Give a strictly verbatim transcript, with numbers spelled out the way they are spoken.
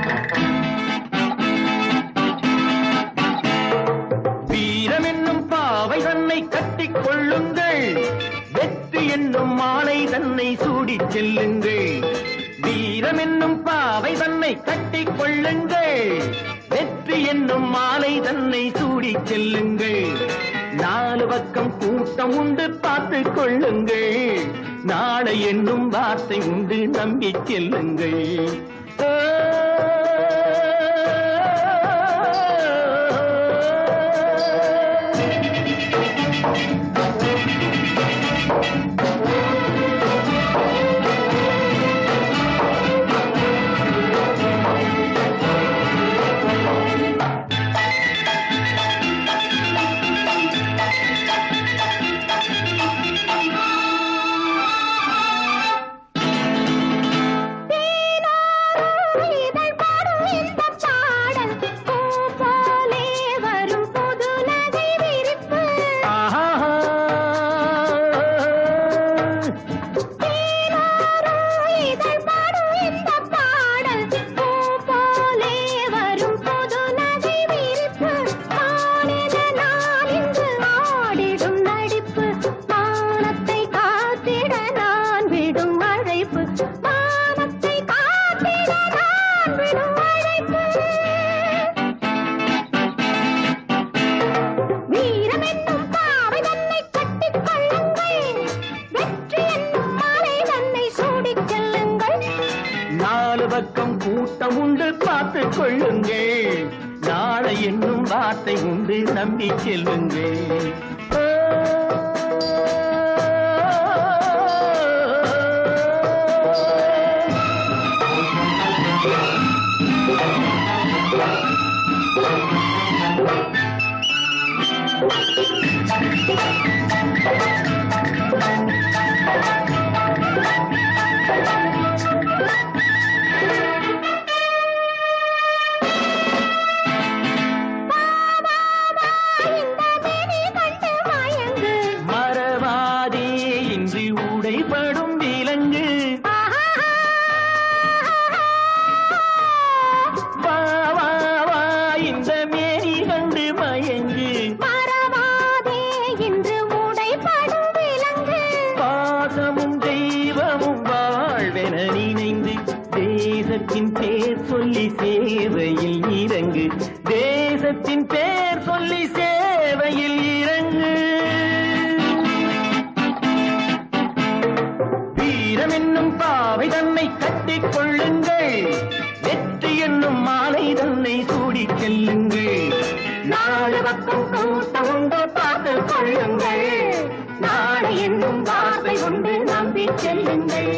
வீரம் என்னும் பாவை தன்னை கட்டிக் கொள்ளுங்கள், வெற்றி என்னும் மாலை தன்னை சூடிச் செல்லுங்கள். வீரம் என்னும் பாவை தன்னை கட்டிக் கொள்ளுங்கள், வெற்றி என்னும் மாலை தன்னை சூடிச் செல்லுங்கள். நாலு பக்கம் கூட்டம் உண்டு பார்த்து கொள்ளுங்கள், நாளை என்னும் வார்த்தை உண்டு நம்பிச் செல்லுங்கள். பக்கம் கூட்டம் உண்டு பார்த்து கொள்ளுங்கள், நாளை என்னும் வார்த்தை உண்டு நம்பி செல்லுங்கள். உடைபடும் விலங்கு வா வா வா இந்த மேரி கண்டு மயங்கு, மறவாதே என்று உடைபடும் விலங்கு. பாசமும் தெய்வமும் வாழ்வென நினைந்து தேசத்தின் பேர் சொல்லி சேவையில் இறங்கு, தேசத்தின் பேர் சொல்லி சேவையில் இறங்கு. வீரம் என்னும் பாவை தன்னை கட்டிக் கொள்ளுங்கள், வெற்றி என்னும் மாலை தன்னை சூடிச் செல்லுங்கள். நாலு பக்கம் கூட்டம் உண்டு பார்த்து கொள்ளுங்கள், நாளை என்னும் வார்த்தை உண்டு நம்பி செல்லுங்கள்.